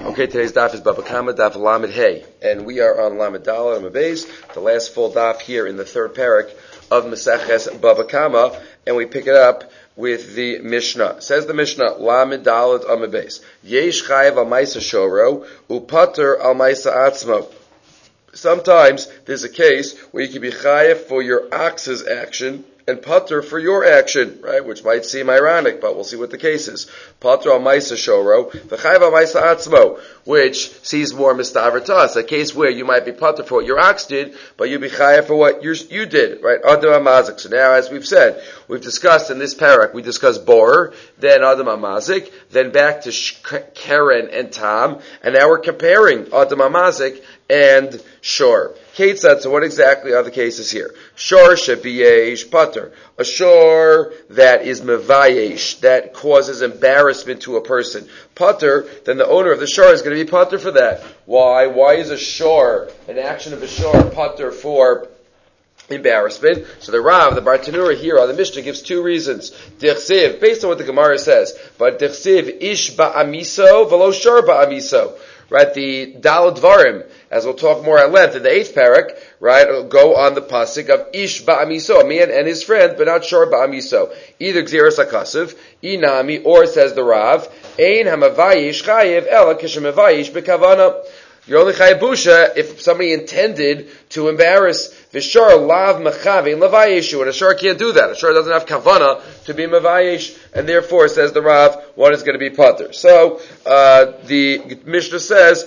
Okay, today's daf is Baba Kama, daf Lamed Hey, and we are on Lamed Daled and Beis, the last full daf here in the third parak of Maseches Baba Kama, and we pick it up with the Mishnah. Says the Mishnah, Lamed Daled Amud Beis, Yesh Chayev al Maisa Shoro, Upater al Maisa Atzmo. Sometimes there's a case where you can be chayev for your ox's action and pater for your action, right? Which might seem ironic, but we'll see what the case is. Pater al maisa shoro, v'chayev al maisa atzmo, which sees more mistaver to us. A case where you might be pater for what your ox did, but you be chayev for what you did, right? Adam amazik. So now, as we've said, we've discussed in this parak, we discussed bor, then Adam amazik, then back to Keren and Tam, and now we're comparing Adam amazik and shor. Ketzad, so what exactly are the cases here? Shor shebiyesh pater. A shor that is mevayesh, that causes embarrassment to a person. Pater, then the owner of the shor is going to be pater for that. Why? Why is a shor, an action of a shor, pater for embarrassment? So the Rav, the Bartanura here on the Mishnah gives two reasons. Dichsiv, based on what the Gemara says, but Dichsiv ish ba'amiso velo shor ba'amiso. Right, the Daled Dvarim, as we'll talk more at length in the 8th parak, right, will go on the pasuk of Ish Ba'amiso, a man and his friend, but not Shor Ba'amiso. Either Gzeras HaKasav, Inami, or says the Rav, Ein HaMavayish Chayev Ela Kishemavayish Bekavana. You're only chayev busha if somebody intended to embarrass. V'shar lav mechavein levayeshu, and a shar can't do that. A shar doesn't have kavana to be mevayesh, and therefore, says the Rav, one is going to be pater. So the Mishnah says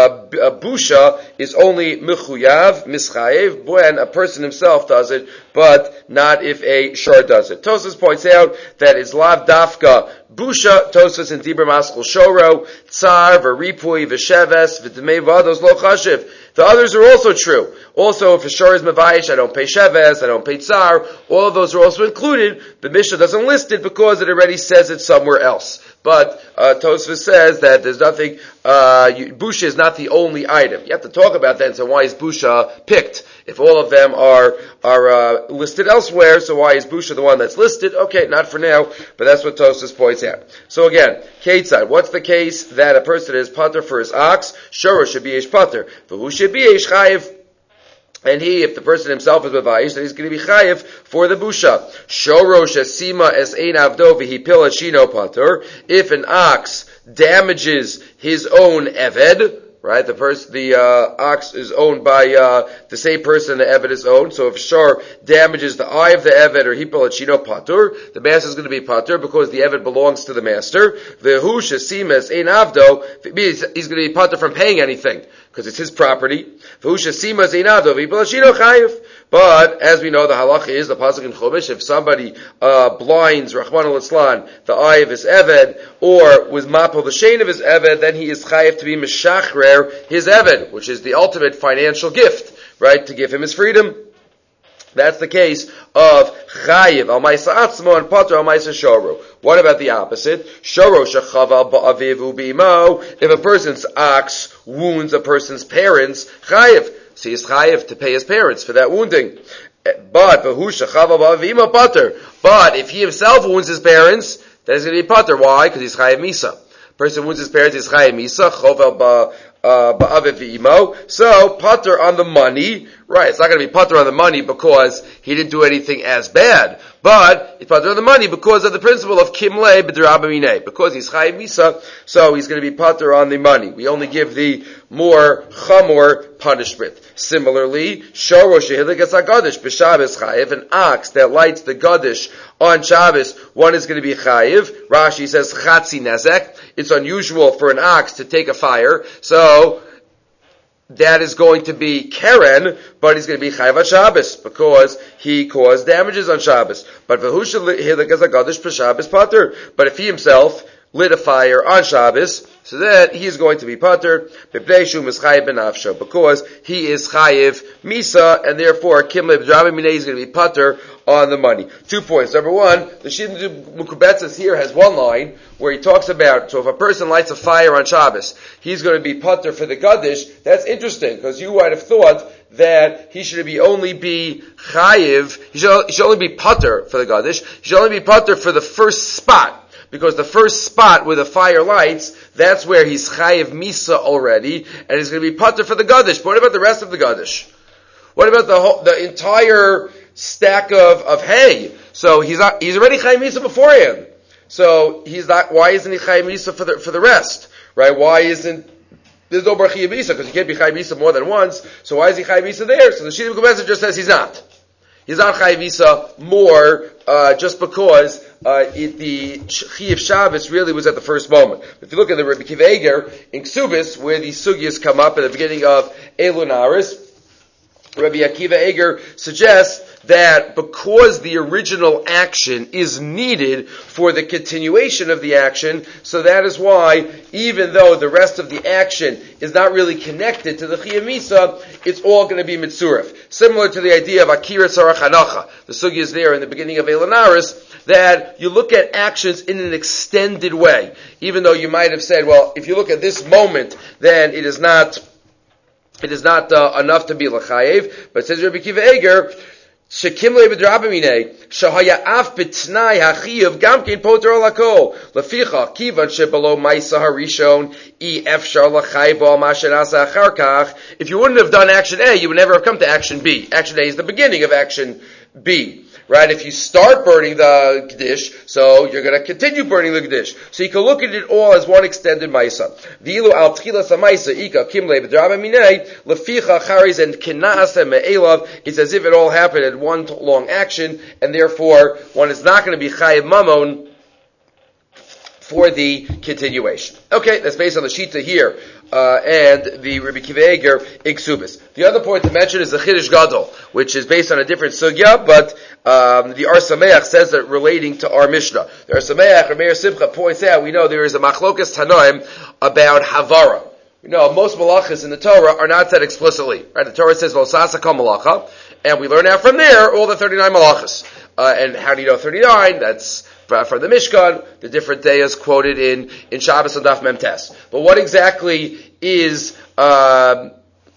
busha is only mechuyav mischayev when a person himself does it, but not if a shar does it. Tosfos points out that it's lav dafka busha. Tosfos in Dibur Maskul Shoro tsar v'ripui v'sheves v'dmei vados lo chashiv. The others are also true. Also, if a shor is mevayish, I don't pay sheves, I don't pay tsar. All of those are also included. The Mishnah doesn't list it because it already says it somewhere else. But Tosfos says that there's nothing. Busha is not the only item. You have to talk about that. And so why is busha picked? If all of them are listed elsewhere, so why is busha the one that's listed? Okay, not for now, but that's what Tosfos points out. So again, Ketzad, what's the case that a person is pater for his ox? Shoro should be ish pater. V'hu should be ish chayiv. And he, if the person himself is mevayish, then he's going to be chayiv for the busha. Shoro shesima es ein avdo v'hipil shino pater. If an ox damages his own eved, right? The ox is owned by the same person the eved is owned. So if shor damages the eye of the eved or hipil shino pater, the master is going to be pater because the eved belongs to the master. V'hu shesima es ein avdo, he's going to be pater from paying anything, because it's his property. But as we know, the halacha is, the pasuk in Chumash, if somebody blinds, Rahman al-Islan, the eye of his eved, or was mapel the shein of his eved, then he is chayiv to be meshachrer his eved, which is the ultimate financial gift, right, to give him his freedom. That's the case of chayiv al maisa atzmo and pater al maisa shoro. What about the opposite? Shoro shechaval ba'aviv u'bimo. If a person's ox wounds a person's parents, chayiv. So he's chayiv to pay his parents for that wounding. But v'hu shechaval ba'avimo pater. But if he himself wounds his parents, then he's going to be pater. Why? Because he's chayiv misa. Person wounds his parents, he's chayiv misa. Chovel ba'aviv v'imo. So pater on the money. Right, it's not going to be pater on the money because he didn't do anything as bad, but it's pater on the money because of the principle of kimle b'derabamine, because he's chayiv misa, so he's going to be pater on the money. We only give the more chamor punishment. Similarly, shoro shehilikas hagadish b'Shabbos chayiv, an ox that lights the gadish on Shabbos, one is going to be chayiv. Rashi says chatzi nezek. It's unusual for an ox to take a fire, so that is going to be Keren, but he's going to be Chayav HaShabbos because he caused damages on Shabbos. But if he himself lit a fire on Shabbos, so that he is going to be pater because he is chayiv misa, and therefore kimle b'drabim minei is going to be pater on the money. 2 points. Number one, the Shidduch Mukubetzes here has one line where he talks about, so if a person lights a fire on Shabbos, he's going to be pater for the gadish. That's interesting because you might have thought that he should only be chayiv. He should only be pater for the gadish. He should only be pater for the first spot. because the first spot where the fire lights, that's where he's chayiv misa already, and he's going to be pater for the Gadish. But what about the rest of the Gadish? What about the entire stack of hay? So he's already chayiv misa beforehand. So he's not. Why isn't he chayiv misa for the rest? Right? Why isn't there's no bar chayiv misa, because you can't be chayiv misa more than once. So why is he chayiv misa there? So the Shita B'Kubetzin just says he's not. He's not chayiv misa more just because the Chiyav Shabbos really was at the first moment. If you look at the Rabbi Akiva Eiger in Ksubis, where these sugyas come up at the beginning of Elul Naris, Rabbi Akiva Eiger suggests that because the original action is needed for the continuation of the action, so that is why, even though the rest of the action is not really connected to the Chiyuv Misa, it's all going to be Mitzuref. Similar to the idea of Akira Tzarach Hanacha. The sugya is there in the beginning of Elul Naris, that you look at actions in an extended way. Even though you might have said, well, if you look at this moment, then it is not enough to be l'chayev. But it says Rabbi Akiva Eiger, shekim le'bedrabamine shahaya af b'tnai hachiyav gamkein poter olakol leficha kivan shebalo ma'isa harishon efshar l'chayev b'al mashen asa achar kach. If you wouldn't have done action A, you would never have come to action B. Action A is the beginning of action B. Right? If you start burning the Gedish, so you're going to continue burning the Gedish. So you can look at it all as one extended Maisa. V'ilu al tchilas ha'maisa, ika kimle b'draba minei, leficha charis and kina'asa me'elav, it's as if it all happened in one long action, and therefore one is not going to be chayiv mamon for the continuation. Okay, that's based on the Shita here, and the Rabbi Akiva Eiger in Ksubis. The other point to mention is the Chiddush Gadol, which is based on a different sugya, but the Ar Sameach says that relating to our Mishnah. The Ar Sameach, or Meir Simcha, points out, we know there is a machlokas Tanoim about Havara. You know, most malachas in the Torah are not said explicitly. Right? The Torah says, V'osasa kol malacha, and we learn out from there all the 39 malachas. And how do you know 39? That's from the Mishkan, the different dayas quoted in Shabbos and Daf Mem Tes. But what exactly is the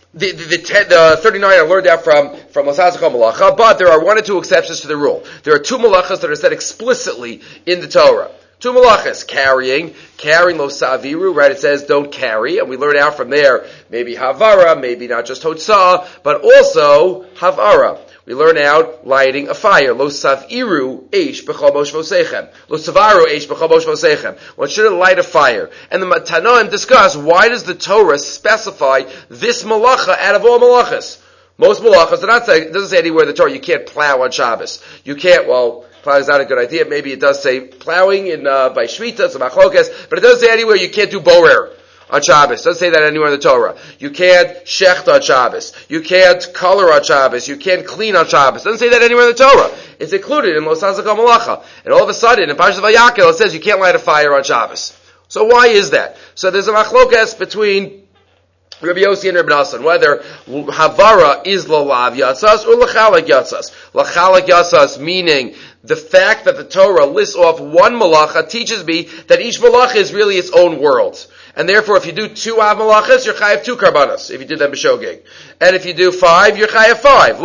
39 I learned out from Lasasa Kol Malacha, but there are one or two exceptions to the rule. There are two malachas that are said explicitly in the Torah. Two malachas, carrying lo saviru, right? It says don't carry, and we learn out from there, maybe havara, maybe not just hotzah, but also havara. We learn out lighting a fire. Lo saviru eish b'chol mosh vosechem. Lo savaru eish b'chol mosh vosechem. One shouldn't light a fire. And the Tanoim discuss, why does the Torah specify this malacha out of all malachas? Most malachas are not saying, it doesn't say anywhere in the Torah you can't plow on Shabbos. You can't, plowing is not a good idea. Maybe it does say plowing by Shmita, it's a machlokas, but it doesn't say anywhere you can't do borer on Shabbos. It doesn't say that anywhere in the Torah. You can't shecht on Shabbos. You can't color on Shabbos. You can't clean on Shabbos. It doesn't say that anywhere in the Torah. It's included in Lo Sasa Kol Malacha. And all of a sudden, in Parashat Vayakel, it says you can't light a fire on Shabbos. So why is that? So there's a machlokas between Rabbi Yossi and Rabbi Nassan, whether Havara is Lalav Yatzas or Lachalak Yatzas. Lachalak Yatzas meaning the fact that the Torah lists off one malacha teaches me that each malacha is really its own world. And therefore, if you do 2 av malachas, you're chayav 2 karbanos, if you did them b'shogeg. And if you do 5, you're chayav 5.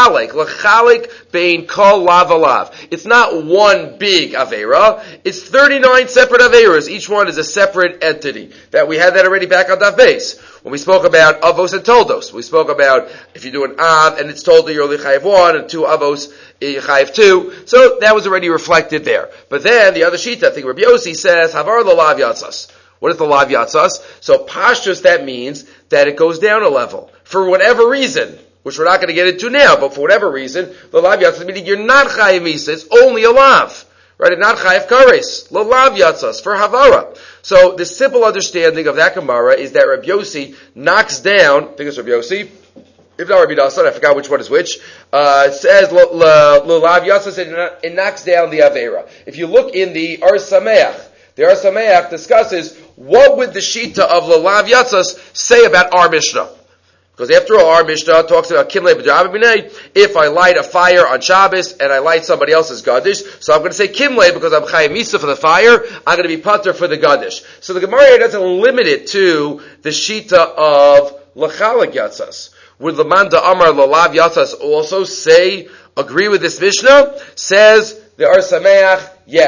L'chalik bein kol lav alav. It's not one big avera, it's 39 separate averas. Each one is a separate entity. That we had that already back on Daf Beis. When we spoke about avos and toldos, we spoke about if you do an av and it's told that you're only chayav 1, and 2 avos, you're chayav 2. So that was already reflected there. But then, the other shita, I think Rabbi Yossi says, havar l'lav yatzas. What is the lav yatzas? So pashtus, that means that it goes down a level. For whatever reason, which we're not going to get into now, but for whatever reason, the lav yatzas, meaning you're not chayiv misa, it's only a lav. Right? It's not chayiv kares. The lav yatzas, for havara. So the simple understanding of that Gemara is that Rabbi Yossi knocks down, I think it's Rabbi Yossi, if not Rabbi Nassan, I forgot which one is which, says, lav yatzas, it knocks down the avera. If you look in the Ar Sameach, the Ar Sameach discusses what would the Shita of Lalav Yatzas say about our Mishnah. Because after all, our Mishnah talks about Kimle B'Draba B'nei, if I light a fire on Shabbos and I light somebody else's Gadish, so I'm going to say Kimle because I'm Chayav Misa for the fire, I'm going to be Pater for the Gadish. So the Gemara here doesn't limit it to the Shita of Lachalak Yatzas. Would Lamanda Amar Lalav Yatzas also agree with this Mishnah? Says the Ar Sameach, yes.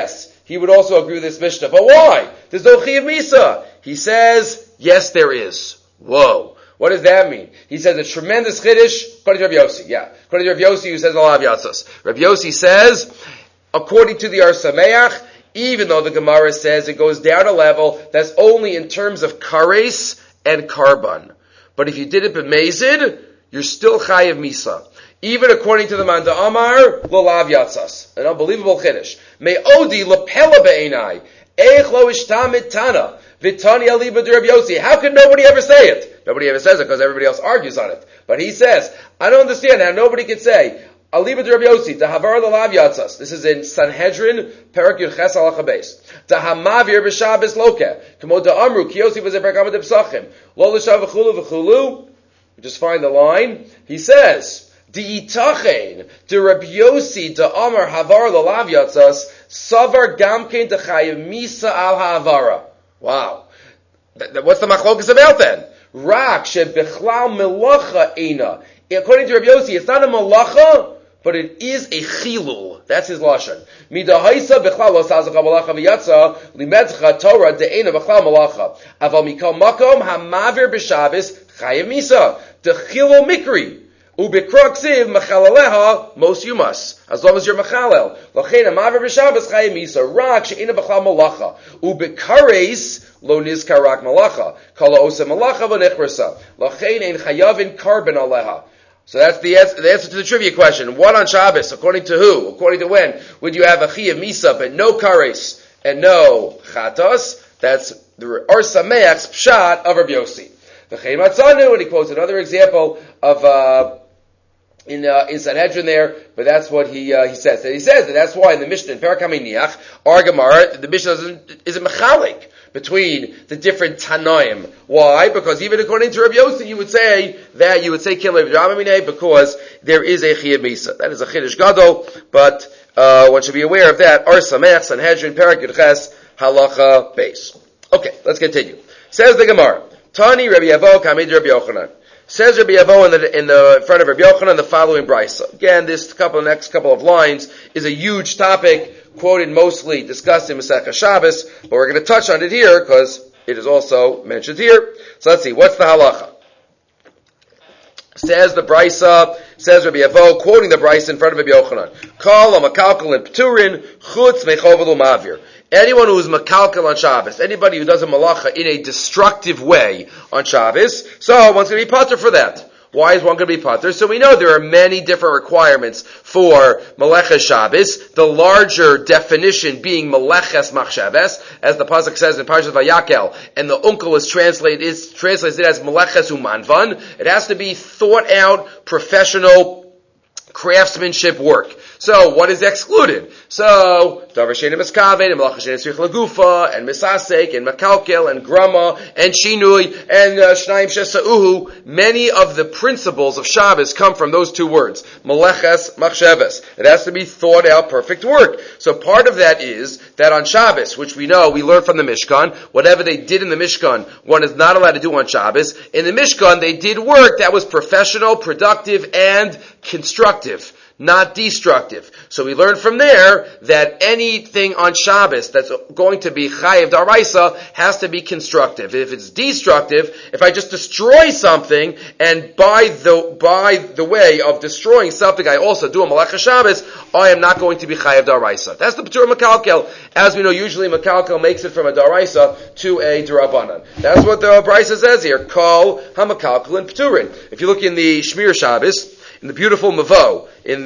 he would also agree with this Mishnah. But why? There's no Chiyuv Misa. He says, yes, there is. Whoa. What does that mean? He says a tremendous Chiddush, according to Rabbi Yossi. Yeah. According to Rabbi Yossi, who says a lot of Yatzos. Rabbi Yossi says, according to the Ar Sameach, even though the Gemara says it goes down a level, that's only in terms of kares and karban. But if you did it b'mezid, you're still chayiv misa. Even according to the Manda Amar, lolav yatzas. An unbelievable chiddush. Me'odi lepela be'enai. Eich lo ishtamid tana. Vitani aliba de Rabbi Yossi. How can nobody ever say it? Nobody ever says it because everybody else argues on it. But he says, I don't understand how nobody can say, Aliba de Rabbi Yossi, Dahavar lolav yatzas. This is in Sanhedrin, Perak Yud Ches Halacha Beis. Dahamavir b'Shabbos lokeh. Kamo da'amru, ki Yossi v'zeh Perak Amad B'sachim. Lo l'shav v'chulu v'chulu. Just find the line. He says, Di'itachein, de Rabbi Yossi, da'amar havar lolav yatzas, savar gamkein dechayiv misa al ha'avara. Wow. What's the machlokas about then? Rak shebechlal melacha eina. According to Rabbi Yossi, it's not a malacha, but it is a chilul. That's his lashon. Midahaisa bechlal lo sazacha malacha v'yatza limedcha Torah de'ena bechlal malacha. Aval mikol makom hamavir b'Shabbos chayiv misa. The chilul mikri. Ubekrok machalaleha mos yumas. As long as you're machalel. Lachein hamavir b'Shabbos chayiv misa. Rak she'ena bechlal malacha. Ubekares lo nizkarak malacha. Kala osa malacha v'nechrasa. Lachein ein chayavin karben aleha. So that's the answer to the trivia question. What on Shabbos? According to who? According to when? Would you have a Chiyuv Misa, but no Kares and no Chatos? That's the Or Sameach's Pshat of Rabbi Yossi. V'chein matzanu, and he quotes another example of in Sanhedrin there, but that's what he says. And he says that that's why in the Mishnah in Perak HaMiniach, our Gemara, the Mishnah isn't mechalik between the different Tanoim. Why? Because even according to Rabbi Yossi, you would say Kilev Dramamine because there is a Chiyuv Misa. That is a Chiddush Gadol, but one should be aware of that. Ar Sameach, Sanhedrin, Perak Yud Ches, Halacha Beis. Okay, let's continue. Says the Gemara, Tani Rabbi Yavo Kamid Rabbi Yochanan. Says Rabbi Yavo in the front of Rabbi Yochanan the following brisa. Again, this next couple of lines is a huge topic, quoted mostly, discussed in Masechah Shabbos, but we're going to touch on it here because it is also mentioned here. So let's see, what's the halacha? Says the brisa, says Rabbi Yavo, quoting the brisa in front of Rabbi Yochanan. Kol ha'makalkal in p'turin, chutz mechovelu mavir. Anyone who is makalkal on Shabbos, anybody who does a malacha in a destructive way on Shabbos, so one's going to be pater for that. Why is one going to be pater? So we know there are many different requirements for Meleches Shabbos. The larger definition being Meleches Machshavos, as the pasuk says in Parashat Vayakel, and the uncle is translated as Meleches Umanvan. It has to be thought out, professional craftsmanship work. So, what is excluded? So, Davar Shein Miskaven, and Malach Shein Tzrich Lagufa, and Misasek, and Makalkel, and Grama, and Shinui, and Shnaim Shesauhu. Many of the principles of Shabbos come from those two words. Meleches Machshavos. It has to be thought out, perfect work. So part of that is that on Shabbos, which we know, we learn from the Mishkan, whatever they did in the Mishkan, one is not allowed to do on Shabbos. In the Mishkan, they did work that was professional, productive, and constructive, not destructive. So we learn from there that anything on Shabbos that's going to be chayiv daraisa has to be constructive. If it's destructive, if I just destroy something, and by the way of destroying something I also do a Meleches Shabbos, I am not going to be chayiv daraisa. That's the Patur Makalkel. As we know, usually Makalkel makes it from a daraisa to a derabanan. That's what the brisa says here. Kol hamakalkel and Pturin. If you look in the Shmir Shabbos, in the beautiful Mavo, in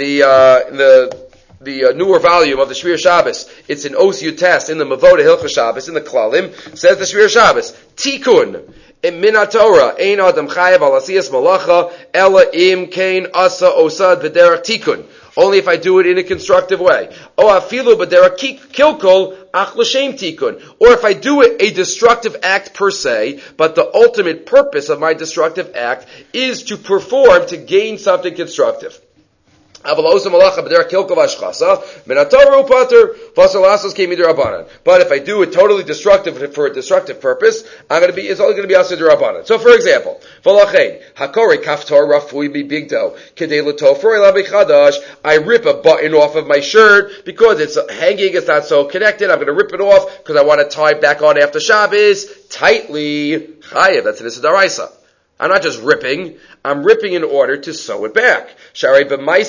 the newer volume of the Shmir Shabbos, it's in Os Yutes, in the Mavo de Hilchah Shabbos, in the Klalim, says the Shmir Shabbos, Tikun, min HaTorah, ein adam chayev al asiyas malacha, ela im kein asa osad v'derech tikun. Only if I do it in a constructive way. O afilu b'derech kilkol, ach l'shem tikun. Or if I do it a destructive act per se, but the ultimate purpose of my destructive act is to perform, to gain something constructive. But if I do it totally destructive for a destructive purpose, it's only going to be asur d'Rabbanan. So, for example, I rip a button off of my shirt because it's hanging, it's not so connected. I'm going to rip it off because I want to tie it back on after Shabbos tightly. Chayev, that's an issur d'oraisa. I'm not just ripping, I'm ripping in order to sew it back. If I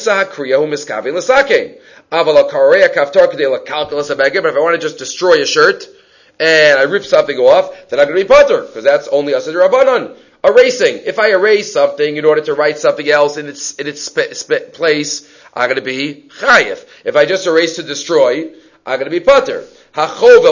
want to just destroy a shirt, and I rip something off, then I'm going to be patur, because that's only asur d'Rabbanan. Erasing. If I erase something in order to write something else in its place, I'm going to be chayev. If I just erase to destroy, I'm going to be patur. So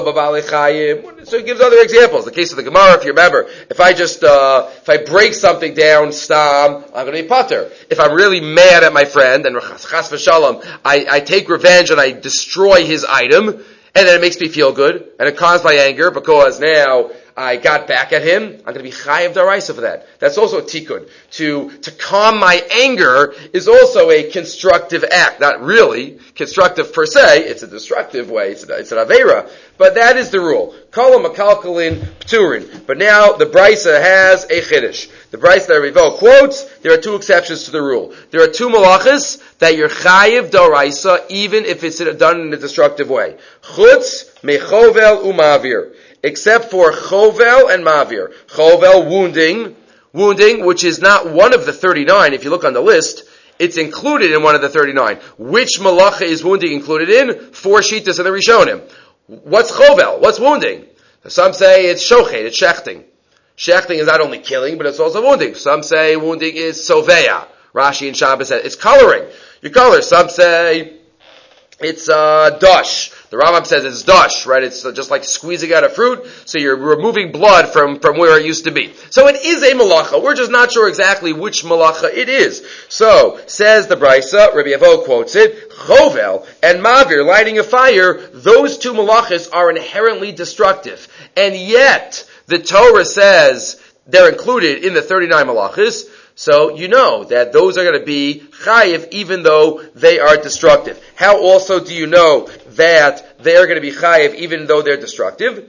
he gives other examples. The case of the Gemara, if you remember, if I break something down, stam, I'm going to be patur. If I'm really mad at my friend, and chas v'shalom, I take revenge and I destroy his item, and then it makes me feel good, and it calms my anger because now I got back at him, I'm going to be chayev d'oraisa for that. That's also a tikkun. To calm my anger is also a constructive act. Not really constructive per se, it's a destructive way, it's an aveira. But that is the rule. Kol ha'makalkalin p'turin. But now the Brisa has a chiddush. The Brisa that Rivo quotes, there are two exceptions to the rule. There are two malachas that you're chayev d'oraisa even if it's done in a destructive way. Chutz mechovel umavir. Except for chovel and mavir. Chovel, wounding, which is not one of the 39. If you look on the list, it's included in one of the 39. Which malacha is wounding included in? 4 shittas in the Rishonim. What's chovel? What's wounding? Some say it's shochet, it's shechting. Shechting is not only killing, but it's also wounding. Some say wounding is soveya. Rashi and Shabbos said it's coloring. You color. Some say it's dash. The Rambam says it's dash, right? It's just like squeezing out a fruit, so you're removing blood from where it used to be. So it is a malacha. We're just not sure exactly which malacha it is. So, says the Brisa, Rabbi Avo quotes it, chovel and mavir, lighting a fire, those two malachas are inherently destructive. And yet, the Torah says they're included in the 39 malachas, so you know that those are going to be chayiv even though they are destructive. How also do you know that they are going to be chayiv even though they're destructive?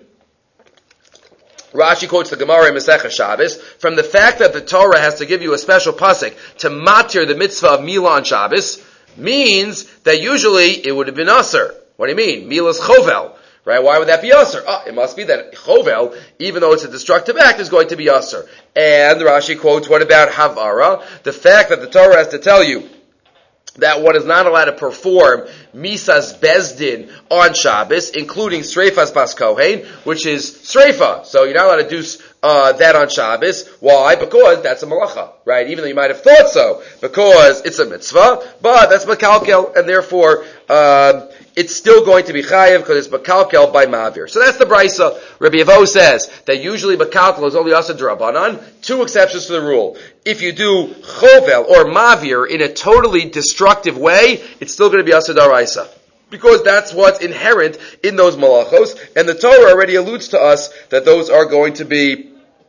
Rashi quotes the Gemara in Masechah Shabbos from the fact that the Torah has to give you a special pasuk to matir the mitzvah of Milah on Shabbos means that usually it would have been asur. What do you mean? Milah is chovel. Right? Why would that be asur? It must be that chovel, even though it's a destructive act, is going to be asur. And Rashi quotes, what about havara? The fact that the Torah has to tell you that one is not allowed to perform misas bezdin on Shabbos, including streifas bas kohen, which is streifa. So you're not allowed to do that on Shabbos. Why? Because that's a malacha, right? Even though you might have thought so, because it's a mitzvah, but that's makalkel, and therefore it's still going to be chayev because it's makalkel by mavir. So that's the Brisa. Rabbi Avo says that usually makalkel is only asur d'Rabbanan. 2 exceptions to the rule. If you do chovel or mavir in a totally destructive way, it's still going to be asur d'oraisa. Because that's what's inherent in those malachos, and the Torah already alludes to us that those are going to be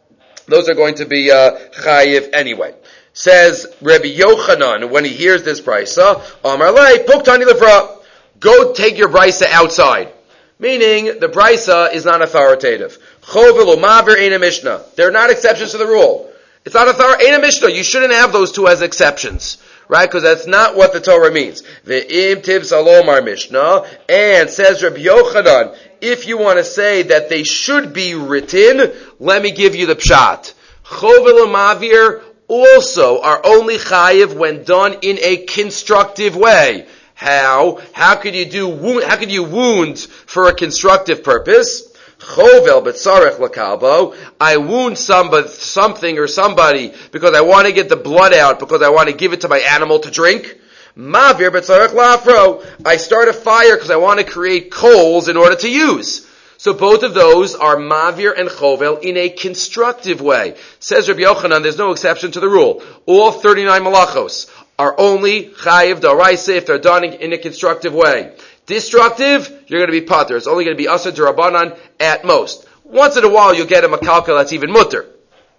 chayiv anyway. Says Rabbi Yochanan when he hears this brisa, Amar lei puktani levra, go take your brisa outside. Meaning the brisa is not authoritative. Chovel u'mavir ein a mishnah. They're not exceptions to the rule. It's not ein a mishnah. You shouldn't have those two as exceptions. Right? Because that's not what the Torah means. Ve'im tiv salomar mishnah, and says Rabbi Yochanan, if you want to say that they should be written, let me give you the pshat. Chovel and mavir also are only chayiv when done in a constructive way. How? How could you wound for a constructive purpose? Chovel b'tzarech lakalbo. I wound something or somebody because I want to get the blood out, because I want to give it to my animal to drink. Mavir b'tzarech lafro. I start a fire because I want to create coals in order to use. So both of those are mavir and chovel in a constructive way. Says Rabbi Yochanan, there's no exception to the rule. All 39 malachos are only chayiv d'oraisa if they're done in a constructive way. Destructive, you're going to be patur. It's only going to be asur d'Rabbanan at most. Once in a while, you'll get a makalka that's even mutter.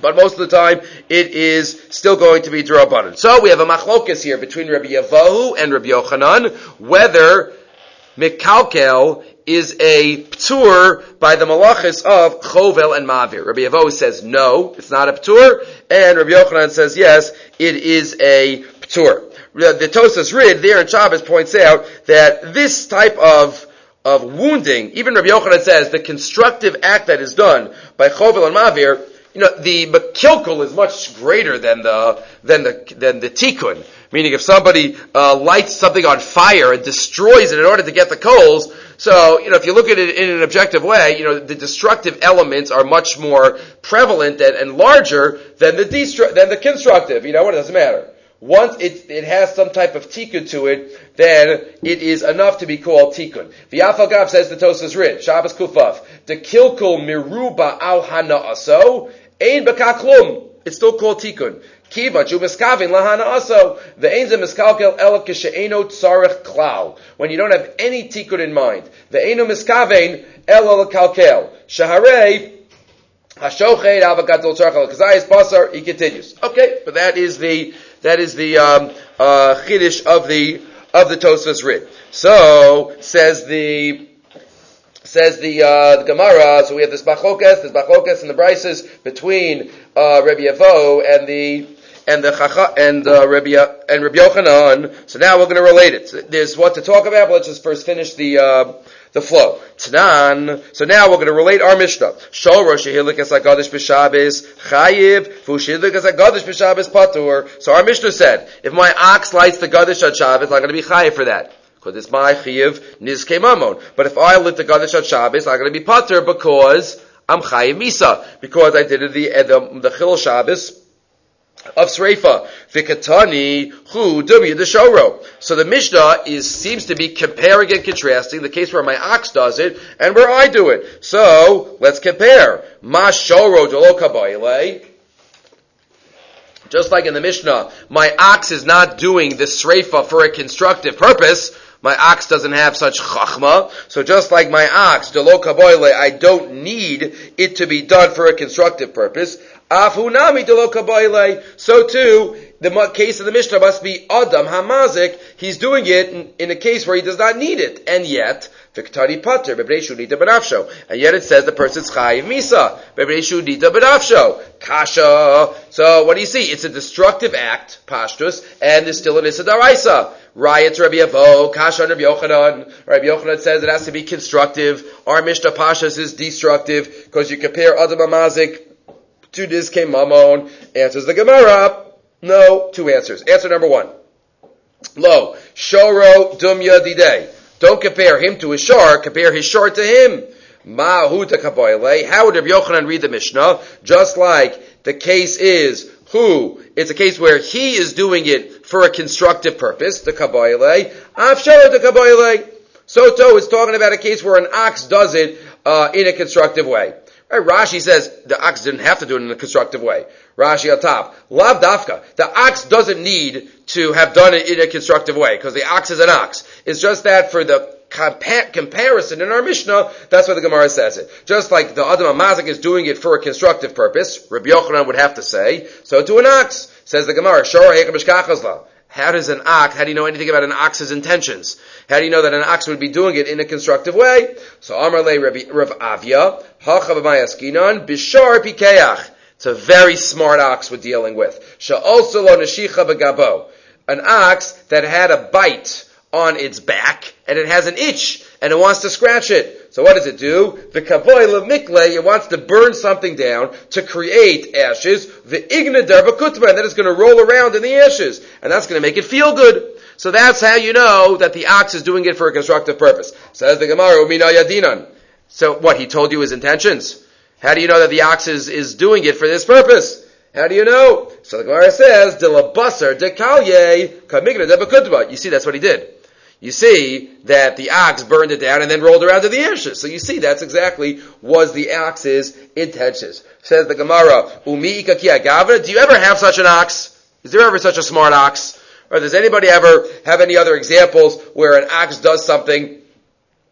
But most of the time, it is still going to be D'Rabbanan. So we have a machlokas here between Rabbi Yevahu and Rabbi Yochanan, whether Mikalkel is a ptur by the malachis of Chovel and Mavir. Rabbi Yevahu says no, it's not a ptur, and Rabbi Yochanan says yes, it is a ptur. The Tosas Rid there in Shabbos points out that this type of wounding, even Rabbi Yochanan says the constructive act that is done by Chovel and Mavir, the makilkul is much greater than the tikkun. Meaning, if somebody lights something on fire and destroys it in order to get the coals, so if you look at it in an objective way, the destructive elements are much more prevalent and larger than the constructive. It doesn't matter. Once it has some type of tikkun to it, then it is enough to be called tikkun. V'yafal gav, says the Tosas Rid, Shabbos Kufav, the kilkul miruba al hana'aso, ein b'kaklum. It's still called tikkun. Kiva jumiskavin lahana aso, the einza miskalkel el kishe'eno tzarech klal. When you don't have any tikkun in mind, the eino miskavein el kalkel. Shaharei hashochet avagadol tzarech kazayis basar. He continues. Okay, but that is the chiddush of the Tosfos Rid. So says the Gemara. So we have this machlokas in the brises between Rabbi Yevahu and Rabbi Yochanan. So now we're going to relate it. There's what to talk about, but let's just first finish the flow. Tanan. So now we're going to relate our Mishnah. Shol Rosh Yehilik as Haggadah b'Shabbos chayiv, v'Ushilik as Haggadah b'Shabbos patur. So our Mishnah said, if my ox lights the Gaddish on Shabbos, I'm going to be chayiv for that. Because it's my chayiv nizkei mamon. But if I lit the Gaddish on Shabbos, I'm going to be patur because I'm chayiv misa. Because I did the Chilul Shabbos of Sreifa. Vikatani hu dumi the shoro. So the Mishnah seems to be comparing and contrasting the case where my ox does it and where I do it. So let's compare. Ma shoro delo kabayle. Just like in the Mishnah, my ox is not doing the Sreifa for a constructive purpose. My ox doesn't have such chachma. So just like my ox, delo kabayle, I don't need it to be done for a constructive purpose. Afhunami delo kabayle. So too, the case of the Mishnah must be Adam Hamazik. He's doing it in a case where he does not need it. And yet, Viktari Pater, Bebreishu Nita Benafsho. And yet it says the person's Chayiv Misa, Bebreishu Nita Benafsho. Kasha. So what do you see? It's a destructive act, Pashtus, and there's still an Issa Daraisa. Rayat Rabbi Yevahu, Kasha and Rabbi Yochanan. Rabbi Yochanan says it has to be constructive. Our Mishnah Pashtus is destructive, because you compare Adam Hamazik to Nizkei Mamon. Answers the Gemara. No, two answers. Answer number one. Lo, Shoro Dumya Didei. Don't compare him to his shor, compare his shor to him. Ma'hu takaboyle. How would Rabbi Yochanan read the Mishnah? Just like the case is it's a case where he is doing it for a constructive purpose, the kaboyle. Afshara takaboyle. Soto is talking about a case where an ox does it in a constructive way. Right, Rashi says the ox didn't have to do it in a constructive way. Rashi on top. Lav dafka. The ox doesn't need to have done it in a constructive way, because the ox is an ox. It's just that for the comparison in our Mishnah, that's why the Gemara says it. Just like the Adam HaMazik is doing it for a constructive purpose, Rabbi Yochanan would have to say, so to an ox. Says the Gemara, Shor Heka B'Shkachazla. How do you know anything about an ox's intentions? How do you know that an ox would be doing it in a constructive way? So Amar Le Rav Avia, Hacha B'Mayaskinon, Bishar Pikeach. It's a very smart ox we're dealing with. Sha'olso lo neshicha b'gabo. An ox that had a bite on its back, and it has an itch, and it wants to scratch it. So what does it do? The kavoy lemikle, it wants to burn something down to create ashes. The igna derba kutma, and then it's going to roll around in the ashes, and that's going to make it feel good. So that's how you know that the ox is doing it for a constructive purpose. Says the Gemara, umina yadinan. So what, he told you his intentions? How do you know that the ox is doing it for this purpose? How do you know? So the Gemara says, de la basar de kalye kamigna de bakutba. You see, that's what he did. You see that the ox burned it down and then rolled around to the ashes. So you see, that's exactly was the ox's intentions. Says the Gemara, umi ikakia gavra. Do you ever have such an ox? Is there ever such a smart ox? Or does anybody ever have any other examples where an ox does something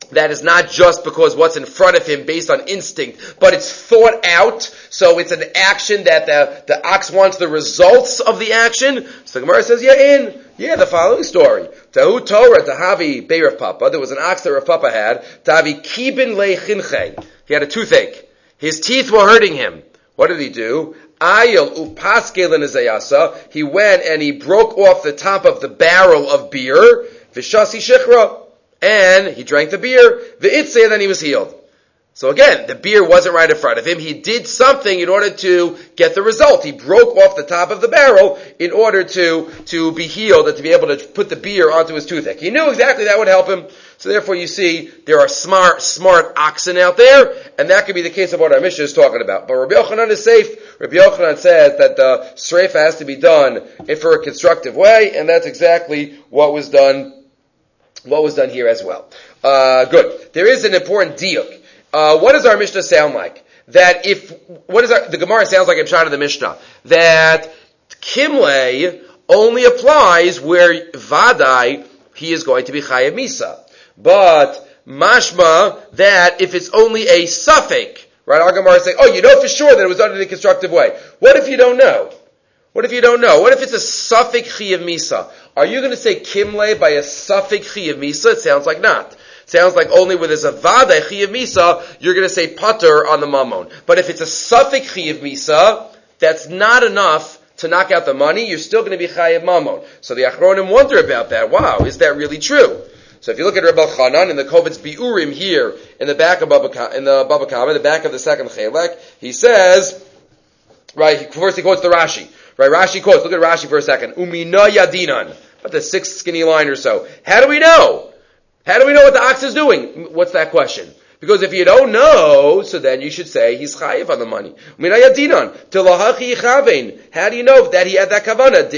that is not just because what's in front of him based on instinct, but it's thought out, so it's an action that the ox wants the results of the action. So the Gemara says, the following story. Tahu Torah Tahavi Bei Rav Papa, there was an ox that Rav Papa had, Tahavi Kibin Lechinche. He had a toothache. His teeth were hurting him. What did he do? Ayel upaske lenezayasa. He went and he broke off the top of the barrel of beer. Vishasi shichra. And he drank the beer. V'itze, and then he was healed. So again, the beer wasn't right in front of him. He did something in order to get the result. He broke off the top of the barrel in order to be healed and to be able to put the beer onto his toothache. He knew exactly that would help him. So therefore you see, there are smart oxen out there, and that could be the case of what our Mishnah is talking about. But Rabbi Yochanan is safe. Rabbi Yochanan says that the sreifa has to be done for a constructive way, and that's exactly what was done here as well. Good. There is an important diuk. What does our Mishnah sound like? The Gemara sounds like Pshat of the Mishnah. That Kimle only applies where Vadai, he is going to be Chayav Misa. But Mashma, that if it's only a suffix, right? Our Gemara is saying, you know for sure that it was done in a constructive way. What if you don't know? What if it's a suffix Chayav Misa? Are you going to say Kimle by a suffix Chayav Misa? It sounds like not. Sounds like only when there's a vada chiyav misa, you're going to say pater on the mammon. But if it's a suffix chiyav misa, that's not enough to knock out the money. You're still going to be chayav mammon. So the Achronim wonder about that. Wow, is that really true? So if you look at Rabbi Chanan in the Kovetz Biurim here in the back of Baba Kama, the back of the second chelek, he says, right? First he quotes the Rashi. Right? Rashi quotes. Look at Rashi for a second. Umina yadinan, about the sixth skinny line or so. How do we know? How do we know what the ox is doing? What's that question? Because if you don't know, so then you should say he's chayiv on the money. How do you know that he had that kavanah?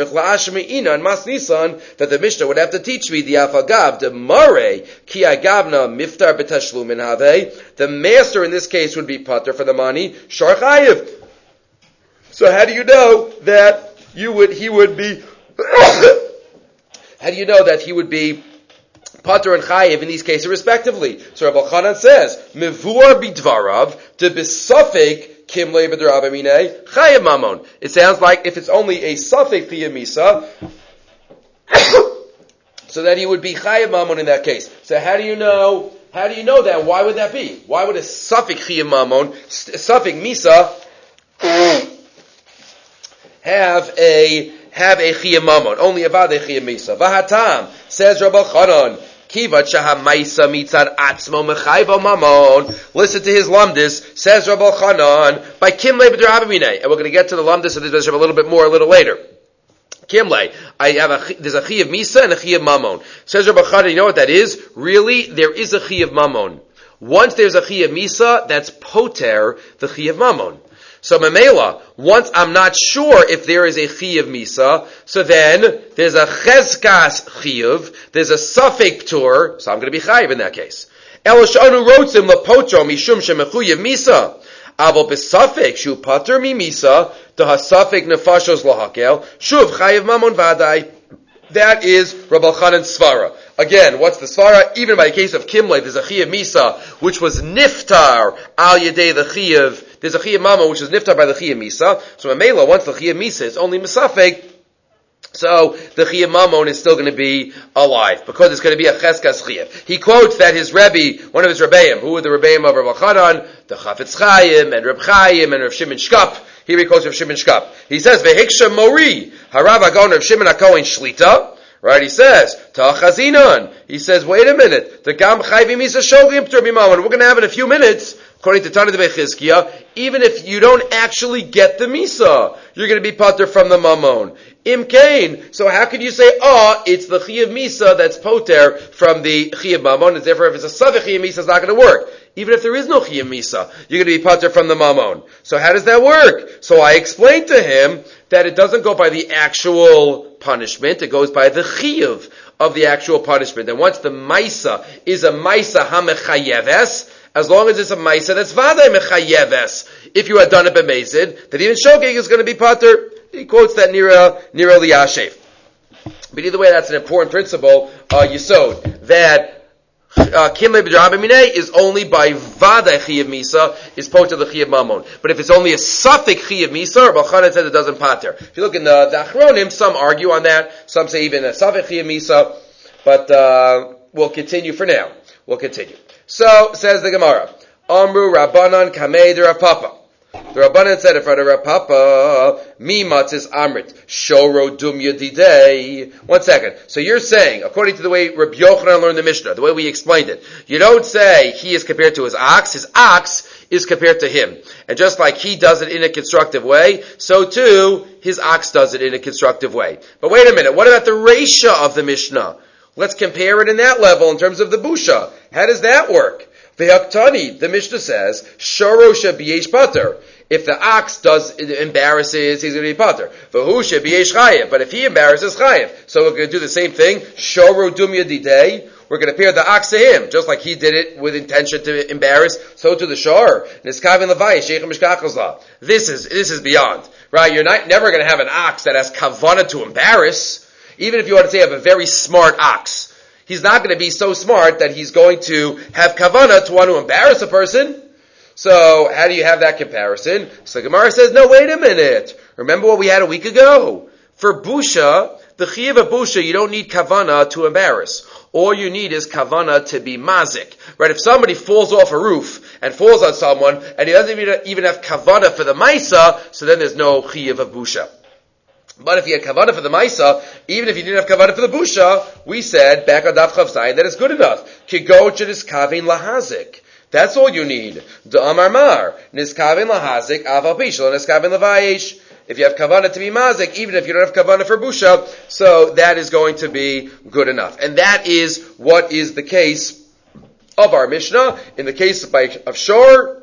That the Mishnah would have to teach me the afagav, the mare, ki agavna miftar betashlumin have. The master in this case would be pater for the money, shar chayiv. So how do you know that he would be, how do you know that he would be pater and chayiv in these cases respectively? So Rabbi Chanan says, Mevur bidvarav to besafek kimle b'drab amine chayiv mamon. It sounds like if it's only a safek chayiv misa, so that he would be chayiv mamon in that case. So how do you know that? Why would that be? Why would a safek chayiv mamon, safek misa, have a chiyam mamon? Only a vade chiyam misa. Vahatam, says Rabbi Chanan, kivat shahamaisa mitzad atzmo mechayva mamon. Listen to his lumdis, says Rabbi Chanan, by kimle b'drabamine. And we're going to get to the lumdis of this bishop a little bit more a little later. Kimle, there's a chiyam misa and a chiyam mamon. Says Rabbi Chanan, you know what that is? Really, there is a chiyam mamon. Once there's a chiyam misa, that's poter, the chiyam mamon. So Mamela, once I'm not sure if there is a Chiyav Misa, so then there's a Chezkas Chiyav, there's a Safek Tur, so I'm going to be Chayiv in that case. Elashanu Rotzim Lapotro Mishum Shemechuyav Misa. Aval Besafek Shu Pater Mi Misa, the Hasafek Nefashos Lahakel, Shuv Chayiv Mamon Vadai. That is Rabbi Chanan's Svara. Again, what's the Svara? Even by the case of Kimle, there's a Chiyav Misa, which was Niftar al Yedei the Chiyav. There's a Chiyav Mama, which is Niftar by the Chiyav Misa. So in Mela, once the Chiyav Misa is only Misafek, so the Chiyav Mamon is still going to be alive, because it's going to be a Cheskas Chiyav. He quotes that his Rebbe, one of his Rebbeim, who were the Rebbeim of Rabbi Chanan, the Chafetz Chaim, and Reb Chaim, and Reb Shimon Shkap. Here he quotes Reb Shimon Shkap. He says, Vehiksha Mori, Harav Agon Reb Shimon HaKohen Shlita. Right, he says, Ta'chazinon. He says, wait a minute. The Gam Chayvi Misa Shogim P'tur B'Mamon. We're going to have in a few minutes, according to Tana Devei Chizkiah, even if you don't actually get the Misa, you're going to be pater from the Mamon. Imkain. So how can you say, it's the Chiyav Misa that's poter from the Chiyav Mamon, and therefore if it's a Savik Chiyav Misa, it's not going to work. Even if there is no Chiyav Misa, you're going to be pater from the Mamon. So how does that work? So I explained to him that it doesn't go by the actual punishment, it goes by the Chiyav of the actual punishment. And once the Maisa is a Maisa HaMechayeves, as long as it's a Maisa that's Vadai Mechayeves, if you had done it b'mezid, that even Shogeg is going to be pater. He quotes that Nira Liyashev. But either way, that's an important principle, Yisod, that Kimle b'drabimine is only by vada chiyav misa, is po to the chiyav mamon. But if it's only a suffix chiyav misa, Rabbi Chanan says it doesn't pater. If you look in the Achronim, some argue on that. Some say even a suffix chiyav misa. But we'll continue for now. We'll continue. So, says the Gemara, Amru Rabbanan Kamei de Rav Papa. The Rabbanan said in front of Rav Papa, Mi matzis amrit, shoro dum yadidei. 1 second. So you're saying, according to the way Rabbi Yochanan learned the Mishnah, the way we explained it, you don't say he is compared to his ox is compared to him. And just like he does it in a constructive way, so too, his ox does it in a constructive way. But wait a minute, what about the Reisha of the Mishnah? Let's compare it in that level in terms of the busha. How does that work? Ve'aktani, the Mishnah says, Sharosha b'yesh pater. If the ox embarrasses, he's going to be pater. V'husha b'yesh chayev. But if he embarrasses, chayev. So we're going to do the same thing. Shoro dum yadidei. We're going to pair the ox to him, just like he did it with intention to embarrass. So to the shor. Niskavin levai sheichem mishkachazla. This is beyond, right? You're never going to have an ox that has kavana to embarrass. Even if you want to say you have a very smart ox. He's not going to be so smart that he's going to have kavana to want to embarrass a person. So, how do you have that comparison? So Gemara says, no, wait a minute. Remember what we had a week ago? For busha, the chiyuv of busha, you don't need kavana to embarrass. All you need is kavana to be mazik. Right? If somebody falls off a roof and falls on someone, and he doesn't even have kavana for the maisa, so then there's no chiyuv of busha. But if you had kavana for the maisa, even if you didn't have kavana for the busha, we said back on Daf Chav Zayin that it's good enough. Kigoch niskavin lahazik. That's all you need. Da'amar mar niskavin lahazik aval pishlo niskavin lavayish. If you have kavana to be mazik, even if you don't have kavana for busha, so that is going to be good enough. And that is what is the case of our Mishnah. In the case of Shor,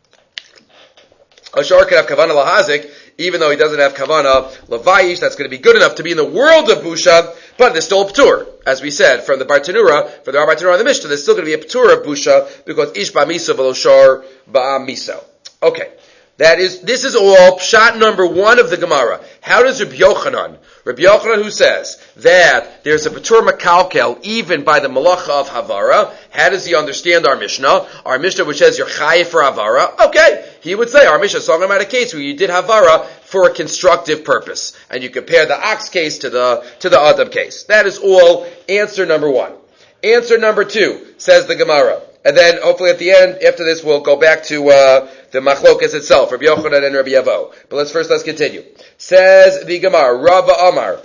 a Shor can have kavana lahazik, even though he doesn't have kavana lavayish. That's going to be good enough to be in the world of busha, but there's still a p'tur. As we said, from the Bartanura, for the Bartanura on the Mishnah, there's still going to be a p'tur of busha, because ish ba'misa v'lo shor ba'miso. Okay. This is all shot number 1 of the Gemara. How does Rabbi Yochanan, who says that there's a Patur Makalkel even by the Malacha of Havara, how does he understand our Mishnah? Our Mishnah which says you're Chayiv for Havara. Okay, he would say our Mishnah is talking about a case where you did Havara for a constructive purpose. And you compare the ox case to the Adam case. That is all answer number 1. Answer number 2, says the Gemara. And then, hopefully at the end, after this, we'll go back to the machlokas itself, Rabbi Yochanan and Rabbi Yavo. But let's continue. Says the Gemara, Rabba Amar,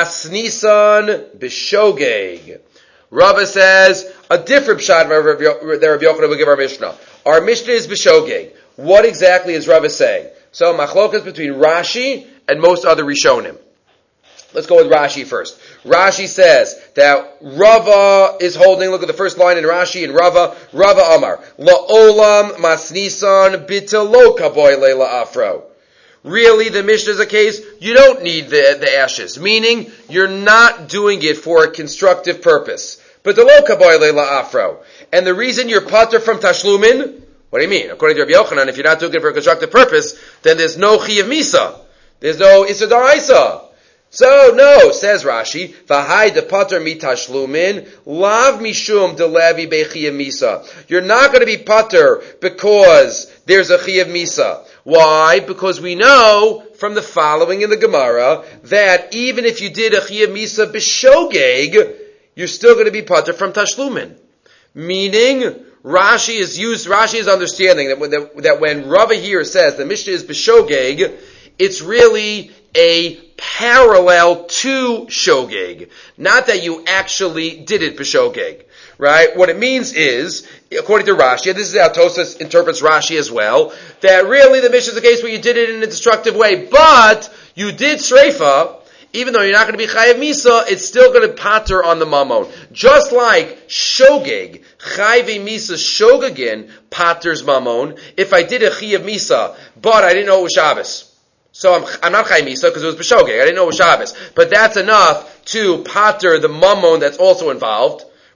Masnisan B'Shogeg. Rabba says, a different shot that Rabbi Yochanan will give our Mishnah. Our Mishnah is B'Shogeg. What exactly is Rabba saying? So, machlokas between Rashi and most other Rishonim. Let's go with Rashi first. Rashi says that Rava is holding, look at the first line in Rashi and Rava Amar, La'olam masnisan bitelo kaboy leila afro. Really, the Mishnah is a case, you don't need the ashes, meaning you're not doing it for a constructive purpose. But the lo kaboy leila afro. And the reason you're pater from tashlumin, what do you mean? According to Rabbi Yochanan, if you're not doing it for a constructive purpose, then there's no chiyav misa. There's no issa daraisa. So, no, says Rashi, V'hai de pater mitashlumin, lav mishum de levi bechiyav misa. You're not going to be pater because there's a chiyav misa. Why? Because we know from the following in the Gemara that even if you did a chiyav misa b'shogeg, you're still going to be pater from tashlumin. Meaning, Rashi is understanding that when Rava here says the Mishnah is b'shogeg, it's really a parallel to shogeg. Not that you actually did it b'shogeg. Right? What it means is, according to Rashi, and this is how Tosas interprets Rashi as well, that really the Mishnah is a case where you did it in a destructive way, but you did shreifa, even though you're not going to be chayav misa, it's still going to pater on the mamon. Just like shogeg, chayav misa shogegin paters mamon. If I did a chayav misa, but I didn't know it was Shabbos. So I'm not chayav misa because it was b'shogeg. I didn't know it was Shabbos. But that's enough to pater the mamon that's also involved.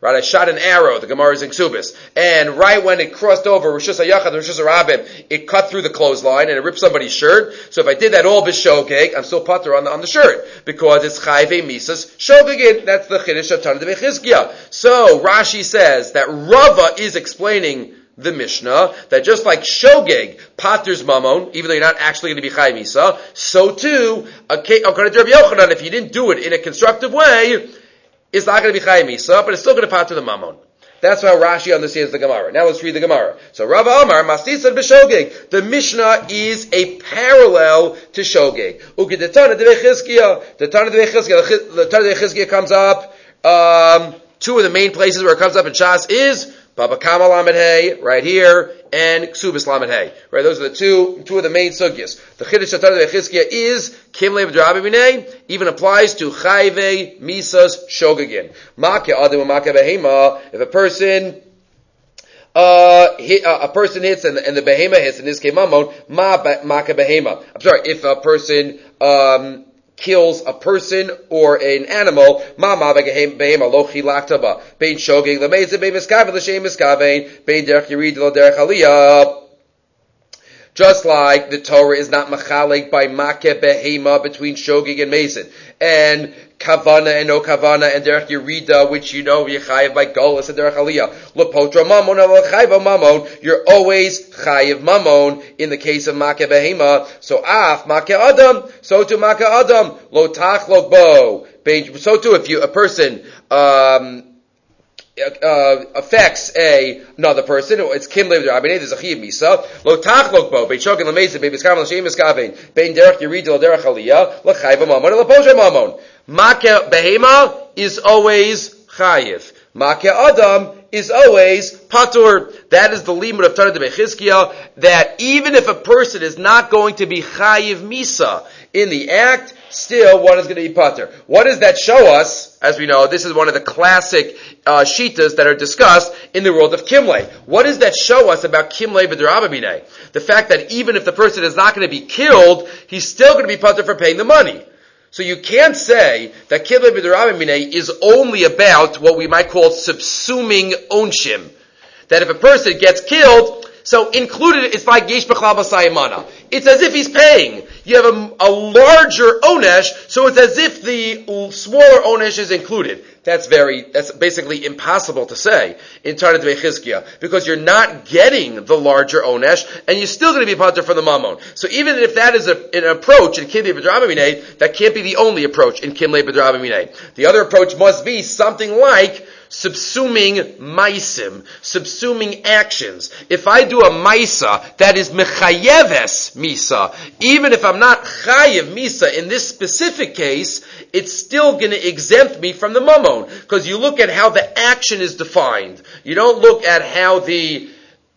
right? I shot an arrow, the Gemara is in Ksubis, and right when it crossed over Rishus HaYachad and Rishus HaRabim, it cut through the clothesline and it ripped somebody's shirt. So if I did that all b'shogeg, I'm still patur on the shirt, because it's chayve misas shogegin. That's the Chiddush of Tana Debei Chizkiya. So Rashi says that Rava is explaining the Mishnah, that just like shogeg paters mamon, even though you're not actually going to be chay misa, so too, according to Rabbi Yochanan, if you didn't do it in a constructive way, it's not going to be chay misa, but it's still going to pater the mamon. That's how Rashi understands the Gemara. Now let's read the Gemara. So Rava Amar Masnisan b'shogeg. The Mishnah is a parallel to shogeg. Uki the Tana Debei Chizkiya. The Tana Debei Chizkiya comes up. Two of the main places where it comes up in Shas is Baba Kama Lamed Hey, right here, and Ksubis Lamed Hey. Right, those are the two of the main sugyas. The Chiddush of Tana Debei Chizkiya is Kimlei B'Drabi Minei, even applies to Chayve Misas Shogegin. Make Adam Make Behema, if a person hits and the behema hits, in this case Mammon, Make Behema. I'm sorry, if a person kills a person or an animal, mama behema lo chilaktaba bein shogeg lemezeh bein miskaven l'shem miskaven bein derech yirid lo derech aliyah. Just like the Torah is not machalik by makeh behema between shogeg and mason, and kavana and no kavana, and derech yerida, which you know yechayev by golus and derech aliyah. Lepotra mamon and lechayva mamon, you're always chayev mamon in the case of makeh behema. So af makeh adam, so to makeh adam lo tachlok bo. So too, if a person affects another person, it's kimlev derabinei. There's a chiyav misa. Lo tachlok bo bein shogeg lemezeh bein miskaven l'shem miskaven bein derech yerida lo derech aliyah lechayva mamon and lepotra mamon. Makeh behema is always chayiv. Makeh adam is always patur. That is the limud of Tana Debei Chizkiya, that even if a person is not going to be chayiv misa in the act, still one is going to be patur. What does that show us? As we know, this is one of the classic shitas that are discussed in the world of Kimlei. What does that show us about Kimlei B'Draba Minei? The fact that even if the person is not going to be killed, he's still going to be patur for paying the money. So you can't say that Kimlei B'Draba Minei is only about what we might call subsuming onshim. That if a person gets killed, so included, it's like Yesh B'Chlal B'Sayimana. It's as if he's paying. You have a larger onesh, so it's as if the smaller onesh is included. That's basically impossible to say in Tana Debei Chizkiya, because you're not getting the larger onesh, and you're still going to be patur for the mammon. So even if that is an approach in Kimlei B'Draba Minei, that can't be the only approach in Kimlei B'Draba Minei. The other approach must be something like subsuming maisim, subsuming actions. If I do a maisa that is mechayeves misa, even if I'm not chayev misa in this specific case, it's still going to exempt me from the mammon, because you look at how the action is defined. You don't look at how the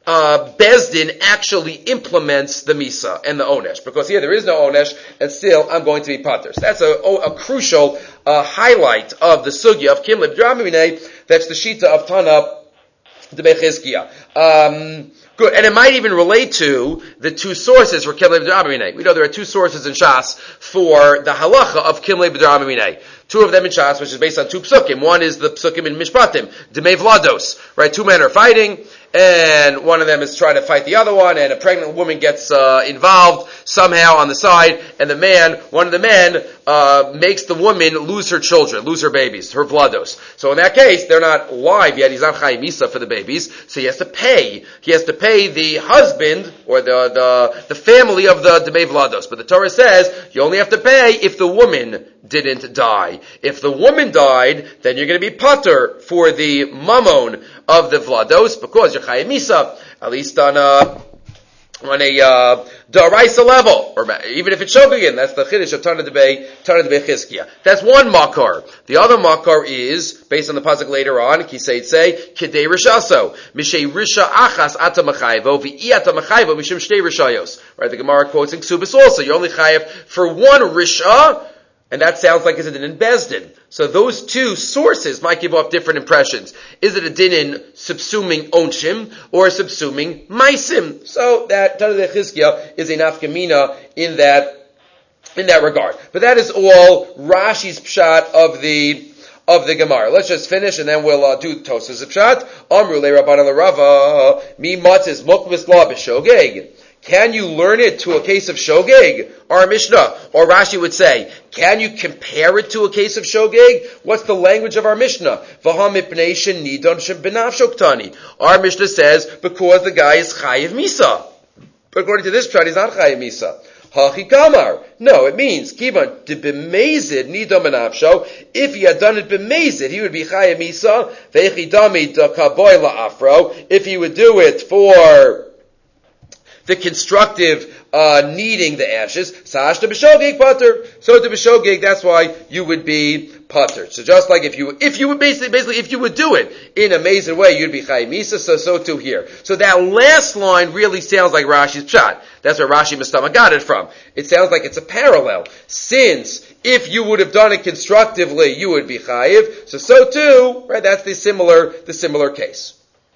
Bezdin actually implements the Misa and the Onesh, because here there is no Onesh, and still I'm going to be Pater. So that's a crucial highlight of the Sugya of Kimlei B'Draba Minei. That's the Shita of Tana Debei Chizkiya. Good, and it might even relate to the two sources for Kimlei B'Draba Minei. We know there are two sources in Shas for the halacha of Kimlei B'Draba Minei. Two of them in Shas, which is based on two psukim. One is the psukim in Mishpatim, Demei Vlados, right? Two men are fighting, and one of them is trying to fight the other one, and a pregnant woman gets involved somehow on the side, and one of the men makes the woman lose her children, lose her babies, her Vlados. So in that case, they're not live yet. He's not Chayim Misa for the babies, so he has to pay. He has to pay the husband or the family of the Demei Vlados. But the Torah says you only have to pay if the woman didn't die. If the woman died, then you're going to be pater for the mammon of the Vlados, because you're Chayim Misa, at least on a Daraisa level, or even if it's Shogegin. That's the Chiddush of Tana Debei Chizkiya. That's one makar. The other makar is based on the pasuk later on. Kisei say Kidei Rishaso Mishei Risha Achas Ata Machayvo V'i Ata Machayvo Mishim Shtei Rishayos. Right, the Gemara quotes in Ksubis also. You're only chayav for one Risha, and that sounds like it's a din in Bezdin. So those two sources might give off different impressions. Is it a din in subsuming onshim or subsuming maisim? So that Tana Debei Chizkiya is a nafkamina in that regard. But that is all Rashi's pshat of the of the Gemara. Let's just finish and then we'll do Tosas Pshat. Amru le Rabban le Rava mi matzis mukvis la b'shogeg. Can you learn it to a case of shogeg? Our Mishnah, or Rashi would say, can you compare it to a case of shogeg? What's the language of our Mishnah? Our Mishnah says, because the guy is chayiv misa. But according to this pshat, he's not chayiv misa. Hachi kamar. No, it means, kivan, de b'mezid nidam benafsho. If he had done it b'mezid, he would be chayiv misa. Ve'echi dami da kaboy la'afro. If he would do it for the constructive kneading the ashes, sash to b'shogeg pater. So to b'shogeg, that's why you would be pater. So just like if you would basically if you would do it in an amazing way, you'd be chayiv misa. So too here. So that last line really sounds like Rashi's pshat. That's where Rashi Mistama got it from. It sounds like it's a parallel. Since if you would have done it constructively, you would be chayiv. So too, right? That's the similar case.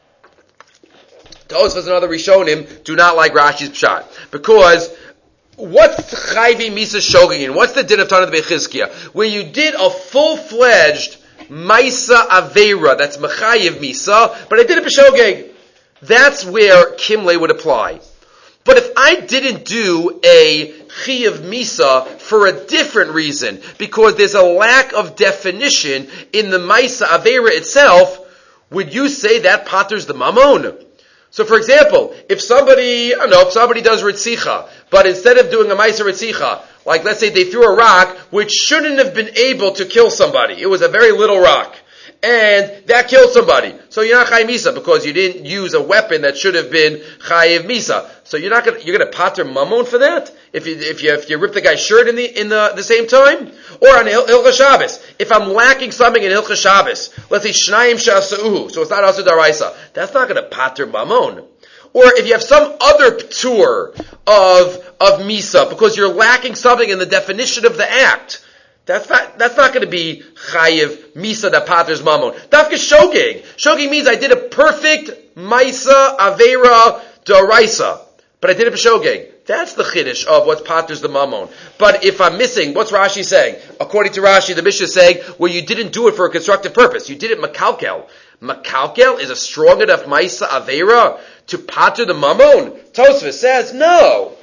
Tosfos and other Rishonim do not like Rashi's pshat. Because what's chayvi misa shogegin? What's the din of Tanat Bechizkiah? Where you did a full-fledged maisa avera, that's mechayiv misa, but I did it b'shogeg. That's where Kimle would apply. But if I didn't do a chiyav misa for a different reason, because there's a lack of definition in the maisa avera itself, would you say that paters the mamon? So, for example, if somebody does ritzicha, but instead of doing a ma'aser ritzicha, like let's say they threw a rock which shouldn't have been able to kill somebody. It was a very little rock. And that killed somebody. So you're not chayiv misa because you didn't use a weapon that should have been chayiv misa. So you're gonna pater mamon for that? If you rip the guy's shirt in the same time? Or on Hilchas Shabbos. If I'm lacking something in Hilchas Shabbos, let's say shnayim sha'asa'uhu, so it's not asur daraisa, that's not gonna pater mamon. Or if you have some other ptur of misa because you're lacking something in the definition of the act, that's not going to be chayiv misa that paters mamon. Dafka shogeg. Shogeg means I did a perfect maisa avera daraisa, but I did it b'shogeg. That's the chiddush of what paters the mamon. But if I'm missing, what's Rashi saying? According to Rashi, the Mishnah is saying, well, you didn't do it for a constructive purpose. You did it makalkel. Makalkel is a strong enough maisa avera to pater the mamon. Tosfos says no.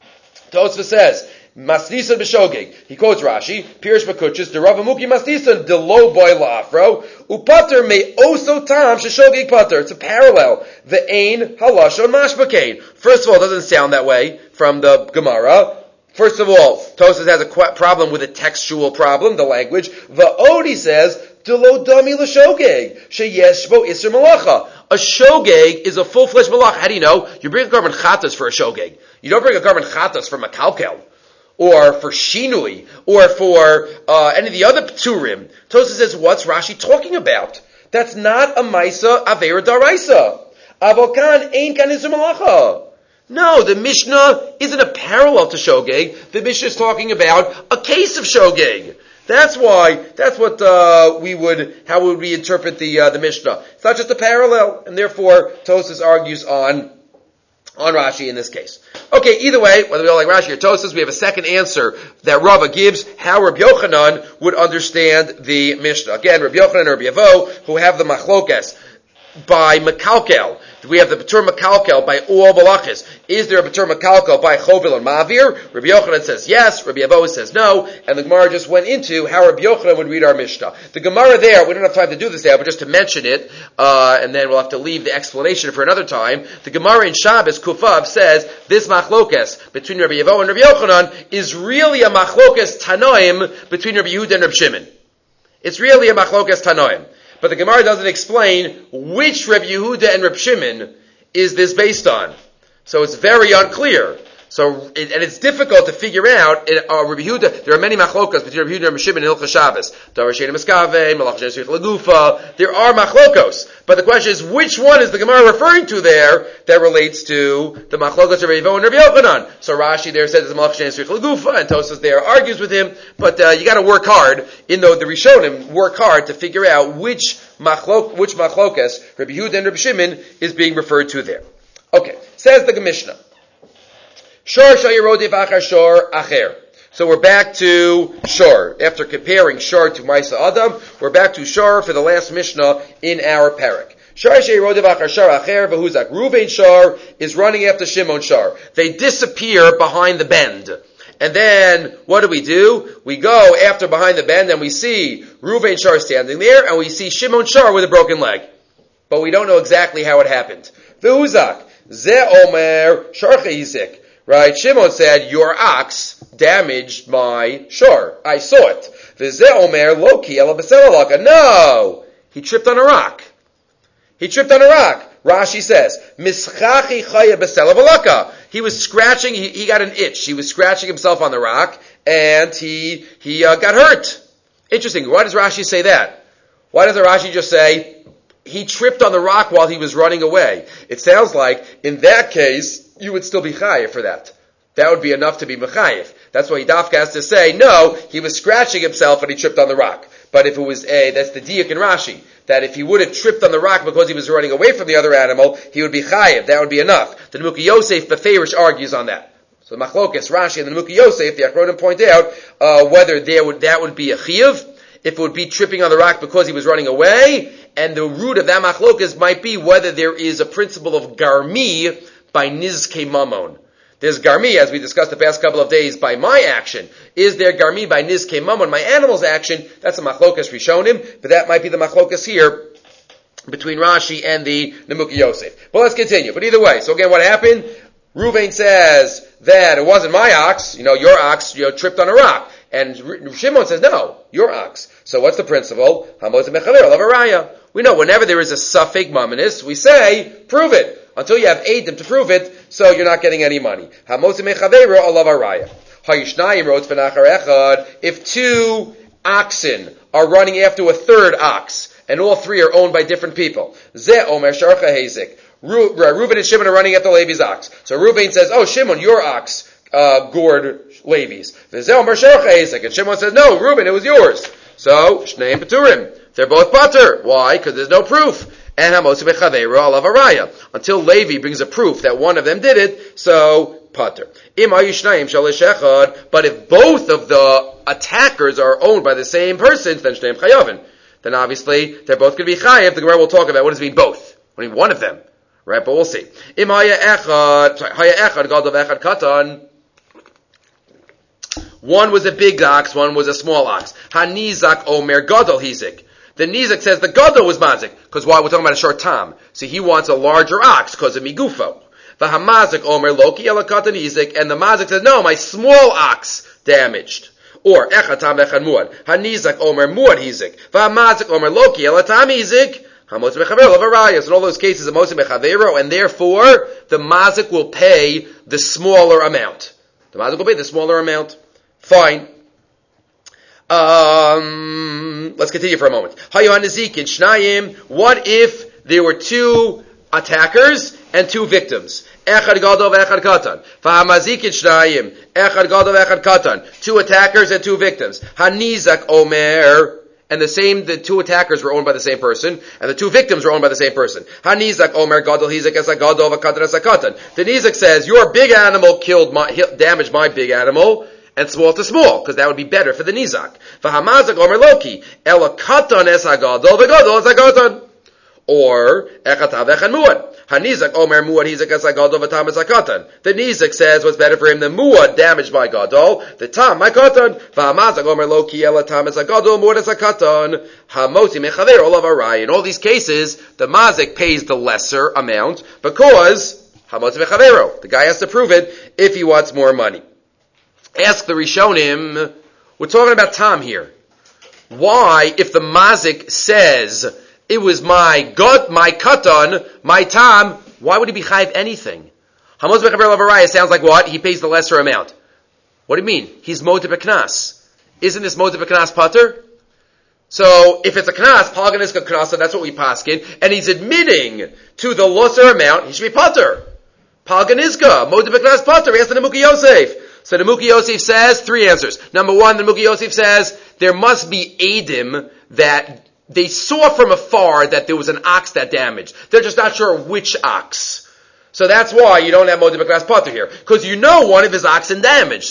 Tosfos says masnisan b'shogeg. He quotes Rashi, Pirish Makuchis, the Rav Amuki masnisan de lo boy la'afro upater me oso tam sheshogeg pater. It's a parallel. The ein halashon mashbakain. First of all, it doesn't sound that way from the Gemara. First of all, Tosfos has a problem with a textual problem, the language. The Odi says de lo dami l'shogeg sheyesh bo iser malacha. A shogeg is a full-fledged malacha. How do you know? You bring a carbon chatas for a shogeg. You don't bring a carbon chatas for makalkel, or for shinui, or for any of the other pturim. Tosfos says, what's Rashi talking about? That's not a maisa avera daraisa. Avokan ein kan iser malacha. No, the Mishnah isn't a parallel to shogeg. The Mishnah is talking about a case of shogeg. That's what how would we interpret the Mishnah? It's not just a parallel, and therefore Tosfos argues on Rashi in this case. Okay, either way, whether we don't like Rashi or Tosfos, we have a second answer that Rava gives how Rabbi Yochanan would understand the Mishnah. Again, Rabbi Yochanan and Rabbi Yevo, who have the machlokas by Mekalkel. We have the Betur Mekalkel by all Balachis. Is there a Betur Mekalkel by Chovel and Mavir? Rabbi Yochanan says yes, Rabbi Yevo says no, and the Gemara just went into how Rabbi Yochanan would read our Mishnah. The Gemara there, we don't have time to do this now, but just to mention it, and then we'll have to leave the explanation for another time. The Gemara in Shabbos, Kufav, says this machlokas between Rabbi Yevo and Rabbi Yochanan is really a machlokas Tanoim between Rabbi Yehuda and Rabbi Shimon. It's really a machlokas Tanoim. But the Gemara doesn't explain which Rabbi Yehuda and Rabbi Shimon is this based on. So it's very unclear. It's difficult to figure out. Rabbi Yehuda, there are many machlokos between Rabbi Yehuda and Rabbi Shimon in Hilchas Shabbos. There are machlokos. But the question is, which one is the Gemara referring to there that relates to the machlokos of Rabbi Yevo and Rabbi Yochanan? So Rashi there says it's Malach Shein Tzrich Lagufa, and Tosfos there argues with him. But you got to work hard. The Rishonim work hard to figure out which machlokos Rabbi Yehuda and Rabbi Shimon is being referred to there. Okay, says the Mishnah. Shor shayirodi v'achar shor acher. So we're back to Shor. After comparing Shor to Maisa Adam, we're back to Shor for the last Mishnah in our parak. Reuven Shor is running after Shimon Shor. They disappear behind the bend. And then, what do? We go after behind the bend and we see Reuven Shor standing there and we see Shimon Shor with a broken leg. But we don't know exactly how it happened. V'huzak, Ze Omer Shorcha Yizik. Right? Shimon said, your ox damaged my shor. I saw it. V'ze Omer Loki ela b'selalaka. No! He tripped on a rock. Rashi says, Mischachi chaya b'selavalaka. He was scratching, he got an itch. He was scratching himself on the rock, and he got hurt. Interesting. Why does Rashi say that? Why doesn't Rashi just say, he tripped on the rock while he was running away? It sounds like, in that case, you would still be chayiv for that. That would be enough to be mechayiv. That's why Dafka has to say, no, he was scratching himself and he tripped on the rock. But if it was that's the diuk in Rashi, that if he would have tripped on the rock because he was running away from the other animal, he would be chayiv. That would be enough. The Nemuki Yosef Beferish argues on that. So Machlokes, Rashi, and the Nemuki Yosef, the Achronim point out, whether that would be a chiyuv, if it would be tripping on the rock because he was running away, and the root of that Machlokes might be whether there is a principle of garmi by nizke mamon. There's garmi, as we discussed the past couple of days, by my action. Is there garmi by nizke mamon, my animal's action? That's a machlokas rishonim, but that might be the machlokas here between Rashi and the Nemuki Yosef. But let's continue. But either way, so again, what happened? Reuven says that it wasn't my ox, your ox, tripped on a rock. And Shimon says, no, your ox. So what's the principle? We know whenever there is a suffix mamonis, we say, prove it. Until you have Eidim to prove it, so you're not getting any money. If two oxen are running after a third ox, and all three are owned by different people, Reuben and Shimon are running after Levi's ox. So Reuben says, oh, Shimon, your ox gored Levi's. And Shimon says, no, Reuben, it was yours. So, Shneim Peturim. They're both patur. Why? Because there's no proof. And until Levi brings a proof that one of them did it, so patur. But if both of the attackers are owned by the same person, then Shneim Chayavin. Then obviously, they're both going to be chayav. The Gemara will talk about what does it mean both. What do you mean one of them? Right, but we'll see. One was a big ox, one was a small ox. Hanizak omer gadol hizik. The Nizak says the gadol was mazik, because why? We're talking about a short tam. So he wants a larger ox because of migufo. V'hamazik omer loki elakatan hizik, and the mazik says, no, my small ox damaged. Or echatam echad muad. Hanizak omer muad hizik. V'hamazik omer loki elatam hizik. Hamotz mechavero lavarayas. In all those cases, a motz mechavero, and therefore the mazik will pay the smaller amount. The mazik will pay the smaller amount. Fine. Let's continue for a moment. What if there were two attackers and two victims? Echad gadol ve'echad katan. V'hamazikin shnayim. Echad gadol ve'echad katan. Two attackers and two victims. Hanizak omer. And the two attackers were owned by the same person, and the two victims were owned by the same person. Hanizak omer gadol hizak as a gadol v'katan as a katan. The Nizak says, your big animal damaged my big animal, and small to small, because that would be better for the Nizak. V'hamazak omer loki, ela katan es hagadol v'gadol es hagatan. Or, echatav echan muad. Hanizak omer muad hizak es hagadol v'tam es hakatan. The Nizak says what's better for him, the muad damaged my gadol, the tam my katan. V'hamazak omer loki, ela tam es hagadol, muad es hakatan. Hamoti mechaver olav arai. In all these cases, the mazik pays the lesser amount, because, hamoti mechavero, the guy has to prove it if he wants more money. Ask the Rishonim, we're talking about Tam here. Why, if the mazik says, it was my katan, my Tam, why would he be chayiv anything? Hamos bechaber lavaraya sounds like what? He pays the lesser amount. What do you mean? He's moed b'knas. Isn't this moed b'knas pater? So, if it's a knas, palganiska knasa, that's what we paskin, and he's admitting to the lesser amount, he should be pater. Palganiska, moed b'knas pater, ask the Nemuki Yosef. So the Nemuki Yosef says, three answers. Number one, the Nemuki Yosef says, there must be Eidim that they saw from afar that there was an ox that damaged. They're just not sure which ox. So that's why you don't have Modeh B'Knas Pater here. Because you know one of his oxen damaged.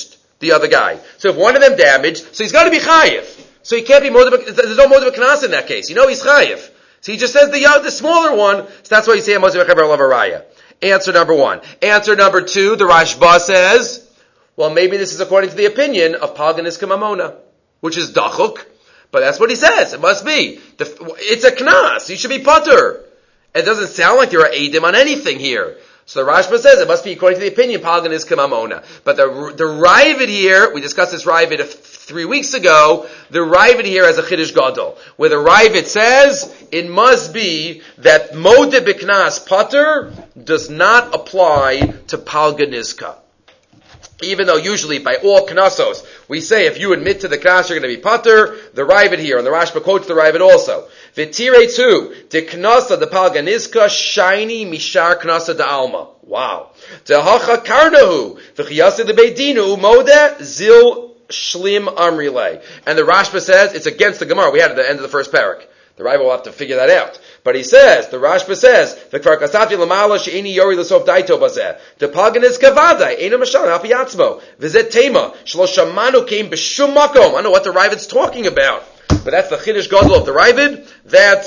the other guy. So if one of them damaged, so he's got to be chayiv. So he can't be there's no moed b'knas in that case. He's chayiv. So he just says the smaller one, so that's why you say moed b'chaver olav araya. Answer number one. Answer number two, the Rashba says, well, maybe this is according to the opinion of Palganis Kamamona, which is dachuk, but that's what he says. It must be. It's a knas. You should be patur. It doesn't sound like there are eidim on anything here. So the Rashba says it must be according to the opinion Palganis Kamamona. But the Ravid here, we discussed this Ravid 3 weeks ago, the Ravid here has a Chiddush Gadol, where the Ravid says it must be that Modeh B'Knas Pater does not apply to Palganizka. Even though usually by all knasos, we say if you admit to the knas, you're going to be pater, the Ravid here, and the Rashba quotes the Ravid also. V'tirei tu, de knasa de palganizka, shiny mishar knasa de alma. Wow. De hacha karnahu, v'chiyasa de beidinu, mode zil shlim amrile. And the Rashba says, it's against the Gemara we had at the end of the first parak. The Ravid will have to figure that out. But he says, the Rashba says, the kvar kasati lamala she'eni yori l'sof daito bazeh. The palganis kavadai, ena mashal hapi yatzmo. V'zet tema, shlo shamanu came b'shum makom. I don't know what the Ravid's talking about. But that's the Chiddush Gadol of the Ravid, that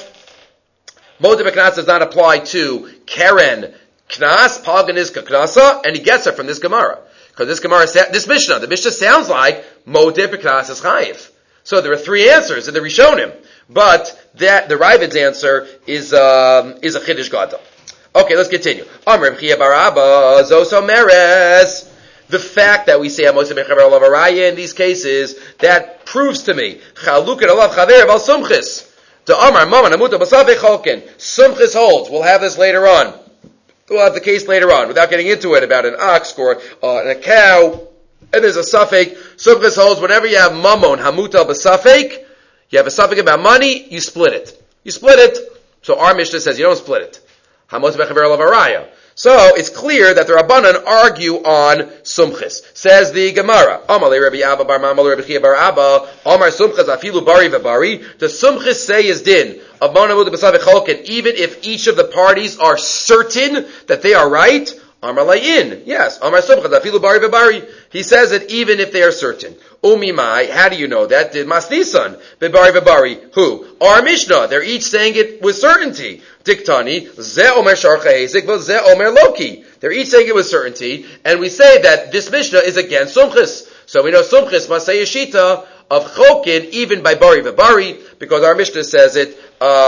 Modeh B'Knas does not apply to Keren Knas, Palganizka Knasa, and he gets it from this Gemara. Because this Gemara, this Mishnah, the Mishnah sounds like Modeh B'Knas is chayiv. So there are three answers in the Rishonim. But that the Ravid's answer is a Chiddush Gadol. Okay, let's continue. Amr B'chia Barabba Zoso Meres. The fact that we say Amos Mechaber Olav Araya in these cases, that proves to me Chalukah Olav Chaver Val Sumchis. The Amar Mama Namuta Basave Cholkin. Sumchis holds. We'll have this later on. We'll have the case later on, without getting into it, about an ox or a cow. And there's a suffix. Sumchis holds whenever you have Mamon Hamuta Basafek, you have a suffix about money, you split it. You split it. So our Mishnah says you don't split it. Hamos Mechaber Olav Araya. So it's clear that the Rabbanan argue on Sumchis. Says the Gemara, Amalei Rabbi Abba Bar Mamal Rabbi Chia Bar Abba, Amar Sumchis Afilu Bari V'Bari. Does Sumchis say his din of Monamud B'Sav V'Cholkin, even if each of the parties are certain that they are right? Amar Layin, yes. Amar Sumchis Afilu Bari V'Bari. He says it even if they are certain. Umimai, how do you know that? Did Masnisan V'Bari V'Bari? Who? Our Mishnah. They're each saying it with certainty. Diktani, Ze Omer Sharcha Ezik, but Ze Omer Loki. They're each saying it with certainty, and we say that this Mishnah is against Sumchis. So we know Sumchis must say Yeshita of Chokin, even by Bari V'Bari, because our Mishnah says it,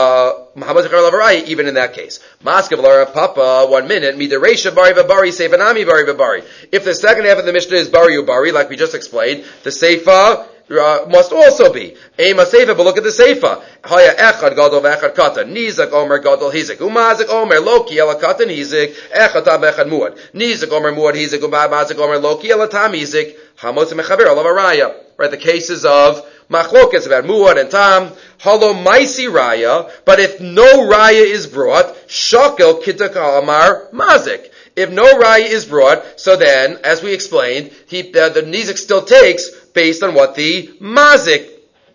even in that case. Maskav Lara Papa, 1 minute, Midaresha Bari V'Bari, Seifanami Bari V'Bari. If the second half of the Mishnah is Bari U'Bari, like we just explained, the Seifa must also be. Ema Seifa, but look at the Seifa. Haya Echad Gadol V'Echad Katan. Nizak Omer Gadol Hizik. Umazik Omer Loki Ela Katan Hizik. Echad Tam Echad Muad. Nizak Omer Muad Hizik. Umazik Omer Loki Ela Tam Hizik. Hamos Mechaber Olav Araya. Right, the cases of Machlokas about Muad and Tam. Halo Maisi Raya. But if no Raya is brought, Shakel Kitaka Amar Mazik. If no Raya is brought, so then, as we explained, the Nizik still takes based on what the Mazik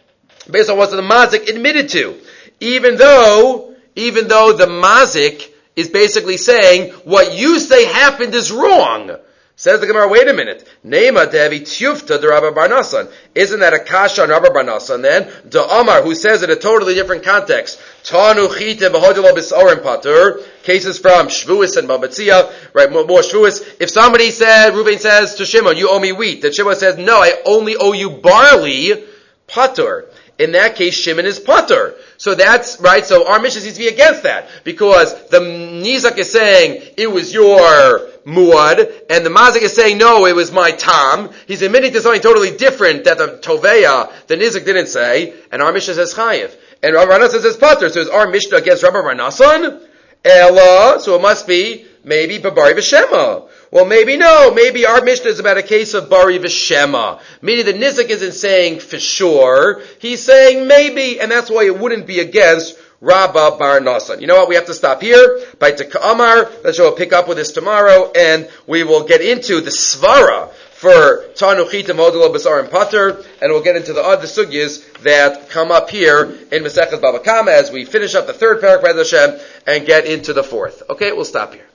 admitted to. Even though the Mazik is basically saying, what you say happened is wrong. Says the Gemara, wait a minute. Neima devi tiyufta de Rabbi Bar Nasan. Isn't that a kasha on Rabbi Bar Nasan then? De Amar, who says in a totally different context. Tanu chite v'hodelo b'sorim patur. Cases from Shvuis and Mabatzia, right, more Shvuis. If somebody said, Reuben says to Shimon, you owe me wheat. That Shimon says, no, I only owe you barley, patur. In that case, Shimon is patur. So that's, right, so our mission needs to be against that. Because the Nizak is saying, it was your Muad, and the Mazik is saying, no, it was my Tam. He's admitting to something totally different that the Toveya, the Nizak didn't say, and our Mishnah says Chayiv. And Rabbi Bar Nasan says Pater. So is our Mishnah against Rabbi Bar Nasan? Ella, so it must be, maybe, Bari V'Shema. Well, maybe no. Maybe our Mishnah is about a case of Bari V'Shema. Meaning the Nizak isn't saying for sure. He's saying maybe, and that's why it wouldn't be against Rabba Bar Nasan. You know what? We have to stop here. By Teka'amar, let's we'll pick up with this tomorrow, and we will get into the Svara for Tanu Chita Modelo Basar and Pater, and we'll get into the other sugyas that come up here in Masechet Baba Kama as we finish up the third parak by Hashem and get into the fourth. Okay, we'll stop here.